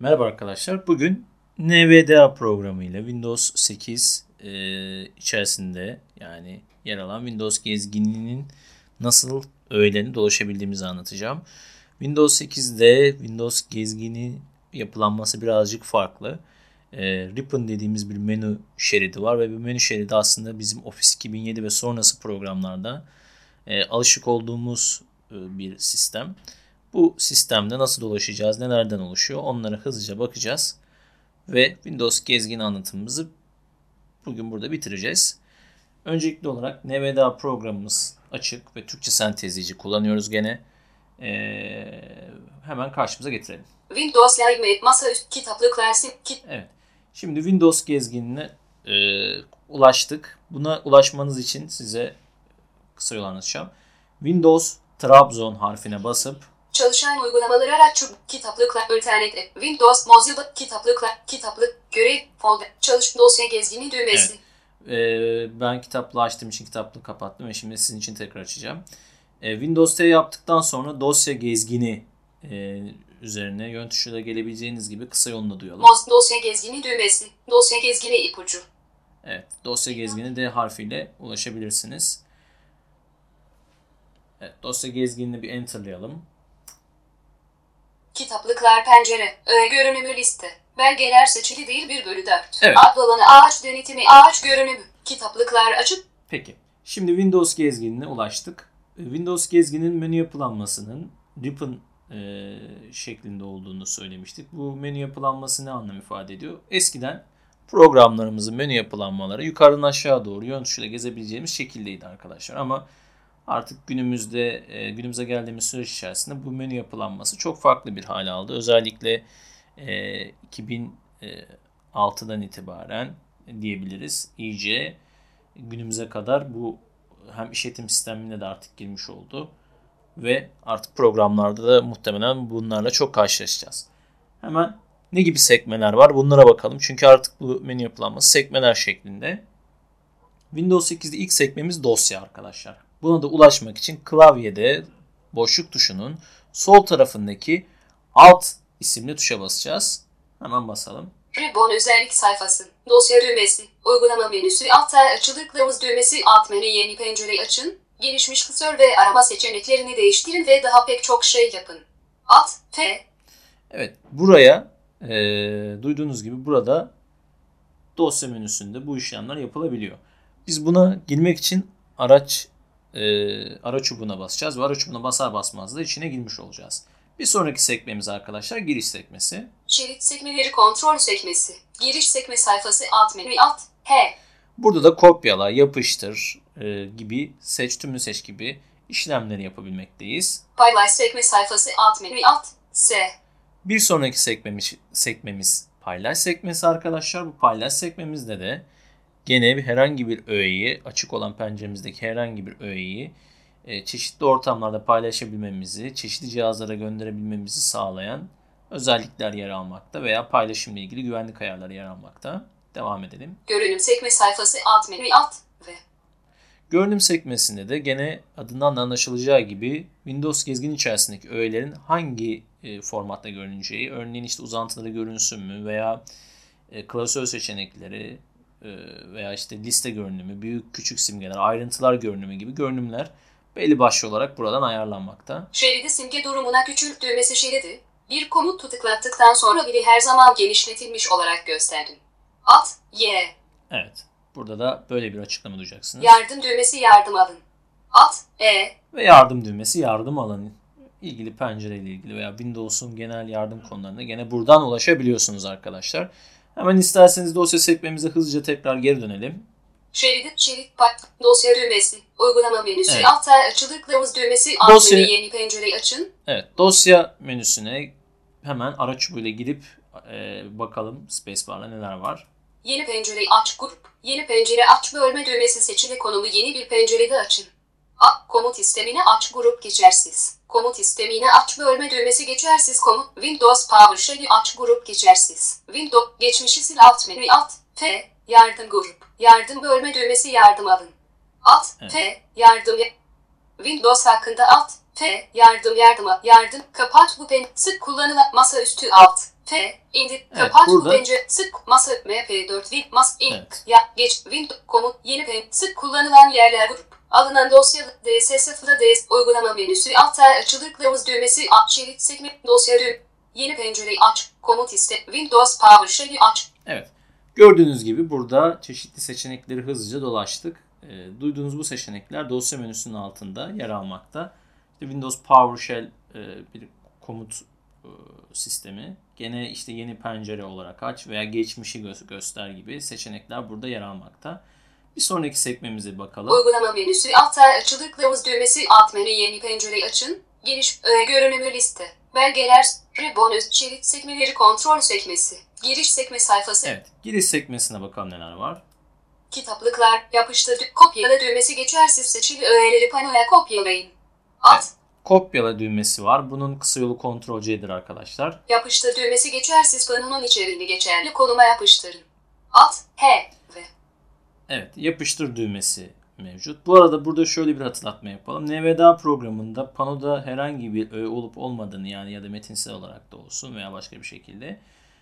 Merhaba arkadaşlar. Bugün NVDA programıyla Windows 8 içerisinde yani yer alan Windows gezginliğinin nasıl öğelerine dolaşabildiğimizi anlatacağım. Windows 8'de Windows gezgini yapılanması birazcık farklı. Ribbon dediğimiz bir menü şeridi var ve bu menü şeridi aslında bizim Office 2007 ve sonrası programlarda alışık olduğumuz bir sistem. Bu sistemde nasıl dolaşacağız, nelerden oluşuyor onlara hızlıca bakacağız. Ve Windows gezgin anlatımımızı bugün burada bitireceğiz. Öncelikli olarak NVDA programımız açık ve Türkçe sentezleyici kullanıyoruz gene. Hemen karşımıza getirelim. Windows Live masaüstü kitaplıklar Evet. Şimdi Windows gezginine ulaştık. Buna ulaşmanız için size kısa yol anlatacağım. Windows Trabzon harfine basıp çalışan uygulamaları araç kitaplıklar alternatif Windows Mozilla kitaplık görev folder çalış dosya gezgini düğmesi. Evet. Ben kitaplığı açtığım için kitaplığı kapattım ve şimdi sizin için tekrar açacağım. Windows T yaptıktan sonra dosya gezgini üzerine yön tuşuyla gelebileceğiniz gibi kısa yolunu duyalım. Dosya gezgini düğmesi. Dosya gezgini ipucu. Evet. Dosya gezgini D harfiyle ulaşabilirsiniz. Evet. Dosya gezginini bir enterlayalım. Kitaplıklar pencere. Görünümü liste. Belgeler seçili değil 1/4. Evet. Ad alanı ağaç denetimi ağaç görünümü. Kitaplıklar açık. Peki. Şimdi Windows gezginine ulaştık. Windows gezginin menü yapılanmasının Ribbon şeklinde olduğunu söylemiştik. Bu menü yapılanması ne anlam ifade ediyor? Eskiden programlarımızın menü yapılanmaları yukarıdan aşağı doğru yön tuşuyla gezebileceğimiz şekildeydi arkadaşlar. Ama artık günümüze geldiğimiz süreç içerisinde bu menü yapılanması çok farklı bir hale aldı. Özellikle 2006'dan itibaren diyebiliriz. İyice günümüze kadar bu hem işletim sistemine de artık girmiş oldu. Ve artık programlarda da muhtemelen bunlarla çok karşılaşacağız. Hemen ne gibi sekmeler var bunlara bakalım. Çünkü artık bu menü yapılanması sekmeler şeklinde. Windows 8'de ilk sekmemiz dosya arkadaşlar. Buna da ulaşmak için klavyede boşluk tuşunun sol tarafındaki Alt isimli tuşa basacağız. Hemen basalım. Ribbon özellik sayfası. Dosya düğmesi. Uygulama menüsü altta açılı kılavuz düğmesi alt menü yeni pencereyi açın. Gelişmiş klasör ve arama seçeneklerini değiştirin ve daha pek çok şey yapın. Alt F. Evet, buraya duyduğunuz gibi burada dosya menüsünde bu işlemler yapılabiliyor. Biz buna girmek için ara çubuğuna basacağız ve ara çubuğuna basar basmaz da içine girmiş olacağız. Bir sonraki sekmemiz arkadaşlar giriş sekmesi. Şerit sekmeleri kontrol sekmesi. Giriş sekme sayfası alt menü alt H. Burada da kopyala, yapıştır gibi seç tümünü seç gibi işlemleri yapabilmekteyiz. Paylaş sekme sayfası alt menü alt S. Bir sonraki sekmemiz paylaş sekmesi arkadaşlar. Bu paylaş sekmemizde de gene herhangi bir öğeyi, açık olan penceremizdeki herhangi bir öğeyi çeşitli ortamlarda paylaşabilmemizi, çeşitli cihazlara gönderebilmemizi sağlayan özellikler yer almakta veya paylaşımla ilgili güvenlik ayarları yer almakta. Devam edelim. Görünüm sekme sayfası alt menü alt V. Görünüm sekmesinde de gene adından da anlaşılacağı gibi Windows gezgin içerisindeki öğelerin hangi formatta görüneceği, örneğin işte uzantıları görünsün mü veya klasör seçenekleri veya işte liste görünümü, büyük küçük simgeler, ayrıntılar görünümü gibi görünümler belli başlı olarak buradan ayarlanmakta. Şeridi simge durumuna küçült düğmesi şeridi. Bir komutu tıklattıktan sonra biri her zaman genişletilmiş olarak gösterin. Alt Y. Evet. Burada da böyle bir açıklama duyacaksınız. Yardım düğmesi yardım alın. Alt E. Ve yardım düğmesi yardım alın. İlgili pencereyle ilgili veya Windows'un genel yardım konularına gene buradan ulaşabiliyorsunuz arkadaşlar. Hemen isterseniz dosya sekmemize hızlıca tekrar geri dönelim. Şerit dosya düğmesi. Uygulama menüsü Evet. altta açılı kılavuz düğmesi alt menü yeni pencereyi açın. Evet, dosya menüsüne hemen ara çubuğuyla gidip bakalım spacebar'la neler var. Yeni pencereyi aç grup. Yeni pencere aç bölme düğmesi seçili konumu yeni bir pencerede açın. Komut istemini aç grup geçersiz. Komut istemini aç bölme düğmesi geçersiz komut. Windows PowerShell'i aç grup geçersiz. Windows geçmişi sil alt menü alt F. Yardım grup. Yardım bölme düğmesi yardım alın. Alt Evet. F. Yardım. Windows hakkında alt F. Yardım kapat bu pen sık kullanılan masaüstü alt P, indir, Evet, kapat, burada- pencere, sık, masa, MP4, mas, Evet. ya, geç, Windows, komut, yeni sık kullanılan yerler, grup, alınan dosya, DS0'da uygulama menüsü, altta açılı kılavuz düğmesi, aç, şerit, sekme, dosya yeni pencereyi aç, komut iste, Windows PowerShell'i aç. Evet. Gördüğünüz gibi burada çeşitli seçenekleri hızlıca dolaştık. Duyduğunuz bu seçenekler dosya menüsünün altında yer almakta. İşte Windows PowerShell bir komut sistemi. Gene işte yeni pencere olarak aç veya geçmişi göster gibi seçenekler burada yer almakta. Bir sonraki sekmemize bakalım. Uygulama menüsü, altta açılı kılavuz düğmesi, alt menü, yeni pencereyi açın, giriş, görünümü liste, belgeler, bonus, şerit sekmeleri, kontrol sekmesi, giriş sekme sayfası. Evet, giriş sekmesine bakalım neler var. Kitaplıklar, yapıştır, kopyala düğmesi, geçersiz seçili öğeleri panoya kopyalayın. Alt, Evet, kopyala düğmesi var. Bunun kısa yolu Ctrl C'dir arkadaşlar. yapıştır düğmesi, geçersiz panonun içeriğini geçerli konuma yapıştırın. Alt, H ve Evet, yapıştır düğmesi mevcut. Bu arada burada şöyle bir hatırlatma yapalım. NVDA programında panoda herhangi bir öğe olup olmadığını, yani ya da metinsel olarak da olsun veya başka bir şekilde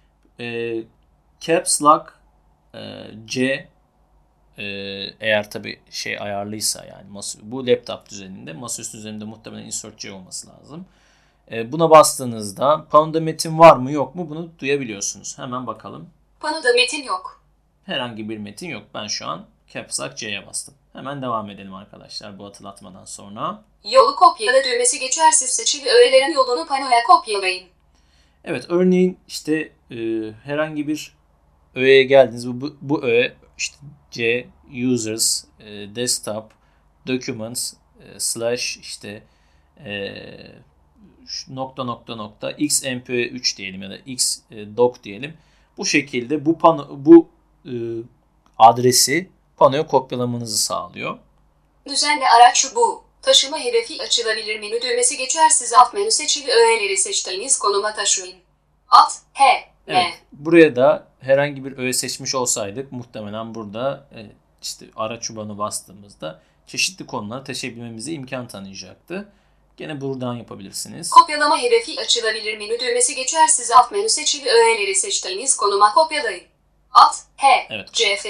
Caps Lock C eğer tabi ayarlıysa, yani bu laptop düzeninde, masaüstü üzerinde muhtemelen Insert C olması lazım. Buna bastığınızda panoda metin var mı yok mu bunu duyabiliyorsunuz. Hemen bakalım. panoda metin yok. Herhangi bir metin yok. Ben şu an Caps Lock C'ye bastım. Hemen devam edelim arkadaşlar bu hatırlatmadan sonra. Yolu kopyala düğmesi, geçersiz seçili öğelerin yolunu panoya kopyalayın. Evet, örneğin işte herhangi bir öğeye geldiniz. Bu öğe işte C, Users, Desktop, Documents, slash işte nokta xmp3 diyelim ya da xdoc diyelim. Bu şekilde bu adresi panoya kopyalamanızı sağlıyor. Düzenle araç çubuğu. Taşıma hedefi açılabilir menü düğmesi, geçersiz alt menü, seçili öğeleri seçtiğiniz konuma taşıyın. Alt, H, M. Evet, buraya da herhangi bir öğe seçmiş olsaydık muhtemelen burada işte araç çubuğuna bastığımızda çeşitli konulara taşıyabilmemize imkan tanıyacaktı. Gene buradan yapabilirsiniz. Kopyalama hedefi açılabilir menü düğmesi, geçersiz alt menü, seçili öğeleri seçtiğiniz konuma kopyalayın. Alt, H, Evet. CF,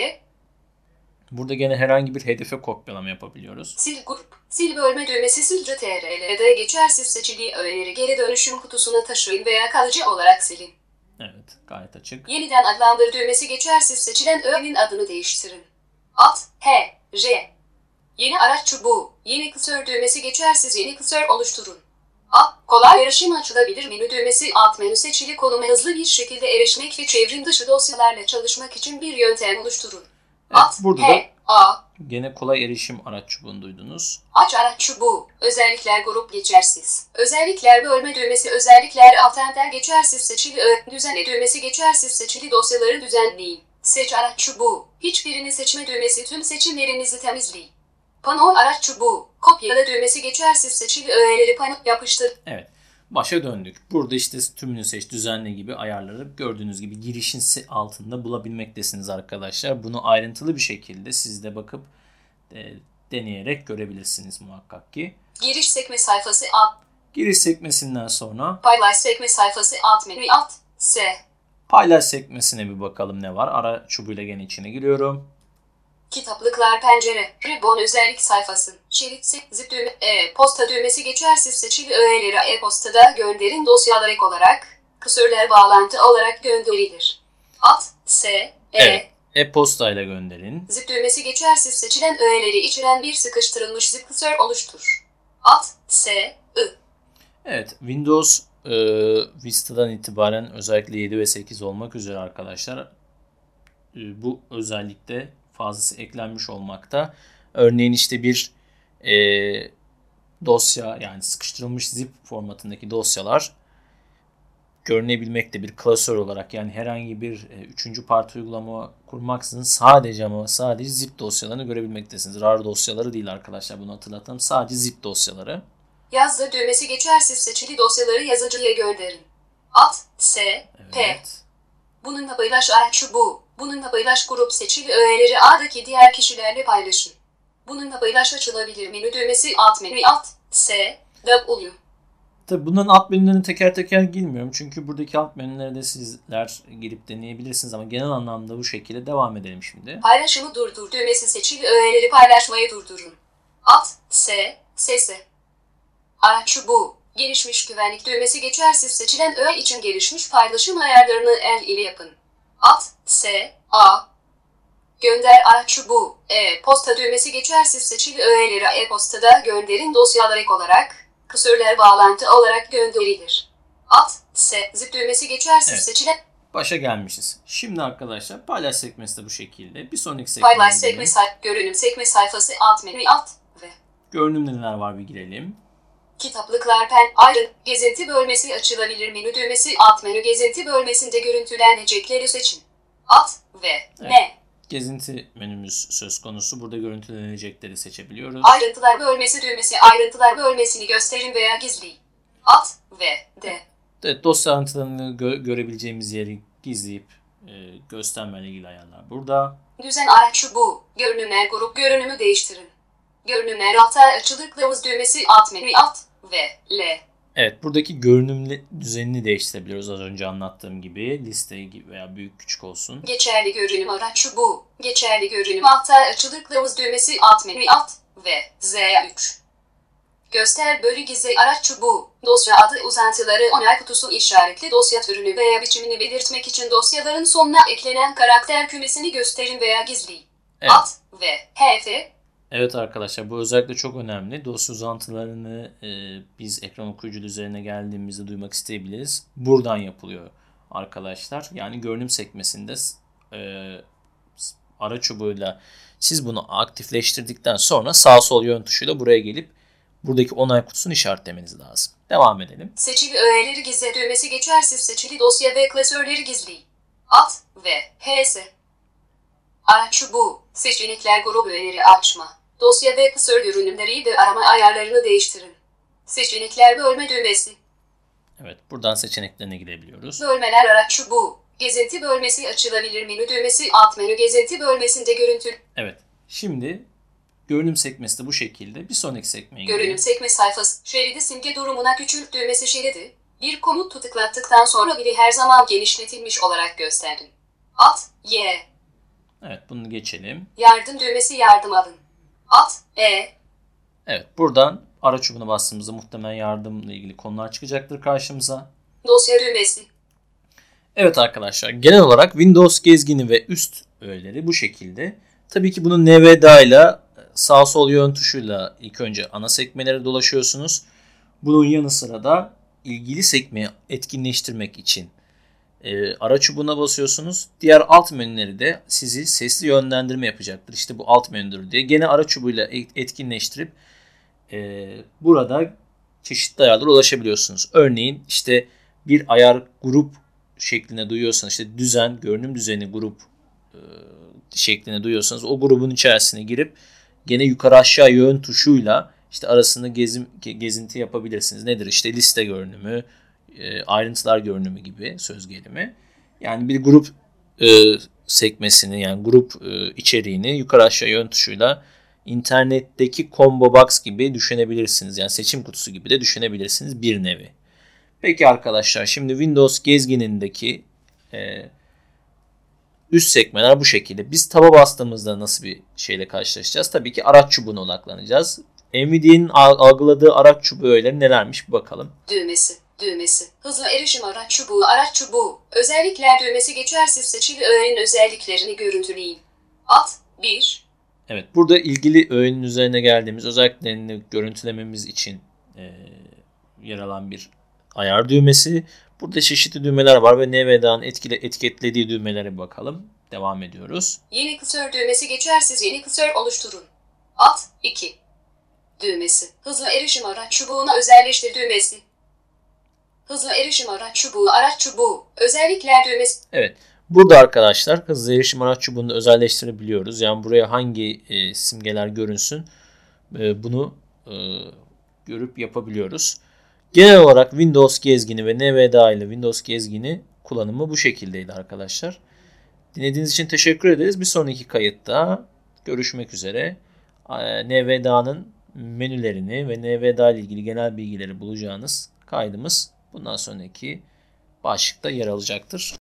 Burada gene herhangi bir hedefe kopyalama yapabiliyoruz. sil grup, sil bölme düğmesi, sil CTRL'de geçersiz seçili öğeleri geri dönüşüm kutusuna taşıyın veya kalıcı olarak silin. Evet, gayet açık. Yeniden adlandır düğmesi, geçersiz seçilen öğenin adını değiştirin. Alt, H, J. Yeni araç çubuğu, yeni klasör düğmesi, geçersiz yeni klasör oluşturun. A, kolay erişim açılabilir menü düğmesi, alt menü, seçili konuma hızlı bir şekilde erişmek ve çevrim dışı dosyalarla çalışmak için bir yöntem oluşturun. Evet, Alt, burada H, da A. gene kolay erişim araç çubuğunu duydunuz. Aç araç çubuğu. Özellikler grup, geçersiz. Özellikler bölme düğmesi, özellikler alt enter, geçersiz seçili düzenle düğmesi, geçersiz seçili dosyaları düzenleyin. Seç araç çubuğu. Hiçbirini seçme düğmesi, tüm seçimlerinizi temizleyin. Pano araç çubuğu. Kopyala düğmesi, geçersiz seçili öğeleri pano yapıştır. Evet, başa döndük. Burada işte tümünü seç, düzenle gibi ayarları gördüğünüz gibi girişin altında bulabilmektesiniz arkadaşlar. Bunu ayrıntılı bir şekilde siz de bakıp deneyerek görebilirsiniz muhakkak ki. Giriş sekme sayfası alt. Giriş sekmesinden sonra Paylaş sekme sayfası alt menü alt. S. paylaş sekmesine bir bakalım ne var. Ara çubuğuyla gene içine giriyorum. Kitaplıklar pencere, ribbon özellik sayfası, şerit zip düğme, e-posta düğmesi, geçersiz seçili öğeleri e-postada gönderin dosyalar ek olarak, klasörler bağlantı olarak gönderilir. Alt, S, Evet, e-posta ile gönderin. Zip düğmesi, geçersiz seçilen öğeleri içeren bir sıkıştırılmış zip klasör oluştur. Alt, S, I. Evet, Windows Vista'dan itibaren özellikle 7 ve 8 olmak üzere arkadaşlar bu özellikle fazlası eklenmiş olmakta. Örneğin işte bir dosya, yani sıkıştırılmış zip formatındaki dosyalar görünebilmekte bir klasör olarak, yani herhangi bir üçüncü parti uygulama kurmaksızın sadece zip dosyalarını görebilmektesiniz. RAR dosyaları değil arkadaşlar, bunu hatırlatalım. Sadece zip dosyaları. Yazdı düğmesi, geçersiz seçili dosyaları yazıcıya gönderin. Alt, S, P. Evet. Bununla paylaş araç çubuğu. Bununla paylaş grup, seçili öğeleri A'daki diğer kişilerle paylaşın. Bununla paylaş açılabilir menü düğmesi, alt menü alt, S, W. Tabii bunların alt menülerini teker teker girmiyorum. Çünkü buradaki alt menülere de sizler girip deneyebilirsiniz ama genel anlamda bu şekilde devam edelim şimdi. Paylaşımı durdur düğmesi seçili öğeleri paylaşmayı durdurun. Alt, S. Araç çubuğu. Gelişmiş güvenlik düğmesi geçersiz seçilen öğe için gelişmiş paylaşım ayarlarını el ile yapın. Alt, A. Gönder araç çubuğu. E-posta düğmesi geçersiz seçili öğeleri e-postada gönderin dosyalar ek olarak, klasörler bağlantı olarak gönderilir. Alt, zip düğmesi geçersiz seçilen. Başa gelmişiz. Şimdi arkadaşlar paylaş sekmesi de bu şekilde. Bir sonraki sekmeye paylaş sekme görünüm sekme sayfası alt menü alt ve görünümde neler var bir girelim. Kitaplıklar ayrı gezinti bölmesi açılabilir menü düğmesi alt menü gezinti bölmesinde görüntülenecekleri seçin. Alt ve ne? Gezinti menümüz söz konusu. Burada görüntülenecekleri seçebiliyoruz. Ayrıntılar bölmesi düğmesi ayrıntılar bölmesini gösterin veya gizleyin. Alt ve D. Evet, dosya ayrıntılarını görebileceğimiz yeri gizleyip göstermeyle ilgili ayarlar burada. Düzen araç çubuğu. Görünümler grup görünümü değiştirin. Görünümler alta açılı kılavuz düğmesi alt menü alt ve L. Evet, buradaki görünüm düzenini değiştirebiliyoruz az önce anlattığım gibi. Liste gibi veya büyük küçük olsun. Geçerli görünüm araç çubuğu. Geçerli görünüm alta açılı kılavuz düğmesi alt menü alt ve Z3. Göster bölü gizli araç çubuğu. Dosya adı uzantıları onay kutusu işaretli dosya türünü veya biçimini belirtmek için dosyaların sonuna eklenen karakter kümesini gösterin veya gizleyin. Evet. Alt ve HF. Evet arkadaşlar, bu özellikle çok önemli. Dosya uzantılarını biz ekran okuyucu üzerine geldiğimizde duymak isteyebiliriz. Buradan yapılıyor arkadaşlar. Yani görünüm sekmesinde ara çubuğuyla siz bunu aktifleştirdikten sonra sağ sol yön tuşuyla buraya gelip buradaki onay kutusunu işaretlemeniz lazım. Devam edelim. Seçili öğeleri gizle düğmesi geçersiz seçili dosya ve klasörleri gizleyin. Alt ve HS. Araç çubuğu. Seçenekler grubu öğeleri açma. Dosya ve klasör görünümleri de arama ayarlarını değiştirin. Seçenekler bölme düğmesi. Evet, buradan seçeneklerine gidebiliyoruz. Bölmeler araç çubuğu. Gezinti bölmesi açılabilir menü düğmesi alt menü gezinti bölmesinde görüntü. Evet, şimdi görünüm sekmesi de bu şekilde. Bir sonraki sekmeye gidelim. Görünüm sekme sayfası. Şeridi simge durumuna küçült düğmesi şeridi. Bir komut tıkladıktan sonra biri her zaman genişletilmiş olarak gösterin. Alt, Y. Evet, bunu geçelim. Yardım düğmesi yardım alın. Alt, E. Evet, buradan ara çubuğuna bastığımızda muhtemelen yardımla ilgili konular çıkacaktır karşımıza. Dosya düğmesi. Evet arkadaşlar, genel olarak Windows gezgini ve üst öğeleri bu şekilde. Tabii ki bunu NVDA ile sağ sol yön tuşuyla ilk önce ana sekmelere dolaşıyorsunuz. Bunun yanı sıra da ilgili sekmeyi etkinleştirmek için ara çubuğuna basıyorsunuz. Diğer alt menüleri de sizi sesli yönlendirme yapacaktır. İşte bu alt menüdür diye. Gene ara çubuğuyla etkinleştirip burada çeşitli ayarlara ulaşabiliyorsunuz. Örneğin işte bir ayar grup şeklinde duyuyorsanız, işte düzen, görünüm düzeni grup şeklinde duyuyorsanız o grubun içerisine girip gene yukarı aşağı yön tuşuyla işte arasında gezinti yapabilirsiniz. Nedir? İşte liste görünümü, ayrıntılar görünümü gibi söz gelimi. Yani bir grup sekmesini, yani grup içeriğini yukarı aşağı yön tuşuyla internetteki combo box gibi düşünebilirsiniz. Yani seçim kutusu gibi de düşünebilirsiniz bir nevi. Peki arkadaşlar, şimdi Windows gezginindeki üst sekmeler bu şekilde. Biz taba bastığımızda nasıl bir şeyle karşılaşacağız? Tabii ki araç çubuğuna odaklanacağız. NVIDIA'nın algıladığı araç çubuğu öğeleri nelermiş bir bakalım. Düğmesi. Hızlı erişim araç çubuğu. Özellikler düğmesi geçersiz seçili öğenin özelliklerini görüntüleyin. Alt 1. Evet, burada ilgili öğenin üzerine geldiğimiz özelliklerini görüntülememiz için yer alan bir ayar düğmesi. Burada çeşitli düğmeler var ve NVDA'nın etiketlediği düğmelere bakalım. Devam ediyoruz. Yeni klasör düğmesi geçersiz yeni klasör oluşturun. Alt 2. Düğmesi. Hızlı erişim araç çubuğuna özelleştir düğmesi. Hızlı erişim araç çubuğu. Özellikler düğmesi. Evet. Burada arkadaşlar hızlı erişim araç çubuğunu özelleştirebiliyoruz. Yani buraya hangi simgeler görünsün bunu görüp yapabiliyoruz. Genel olarak Windows gezgini ve NVDA ile Windows gezgini kullanımı bu şekildeydi arkadaşlar. Dinlediğiniz için teşekkür ederiz. Bir sonraki kayıtta görüşmek üzere. NVDA'nın menülerini ve NVDA ile ilgili genel bilgileri bulacağınız kaydımız bundan sonraki başlıkta yer alacaktır.